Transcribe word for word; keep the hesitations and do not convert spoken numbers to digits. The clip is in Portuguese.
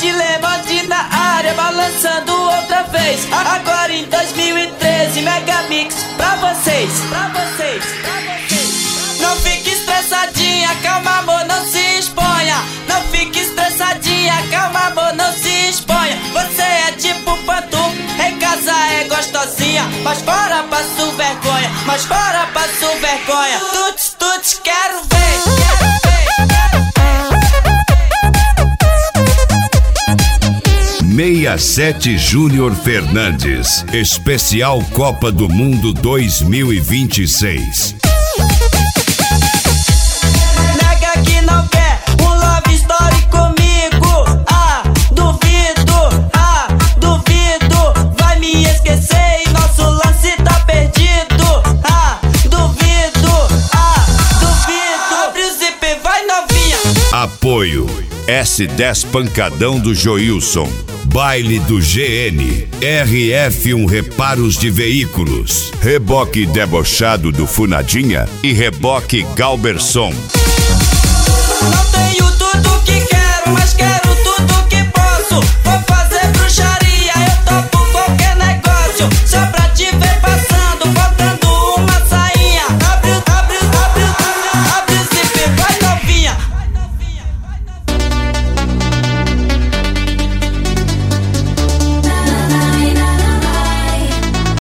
Dilemande na área, balançando outra vez. Agora em dois mil e treze, Megamix pra vocês, pra vocês, pra vocês. Não fique estressadinha, calma amor, não se exponha. Não fique estressadinha, calma amor, não se exponha. Você é tipo panturro, em casa é gostosinha, mas fora passo vergonha, mas fora passo vergonha. Tuts, tuts, quero ver, quero ver, quero ver. sessenta e sete Júnior Fernandes, especial Copa do Mundo dois mil e vinte e seis. Nega que não quer um love story comigo. Ah, duvido, ah, duvido. Vai me esquecer e nosso lance tá perdido. Ah, duvido, ah, duvido. Abre o zip, vai novinha. Apoio S dez Pancadão do Joilson, Baile do G N, R F um Reparos de Veículos, Reboque Debochado do Funadinha e Reboque Galberson. Não tem YouTube.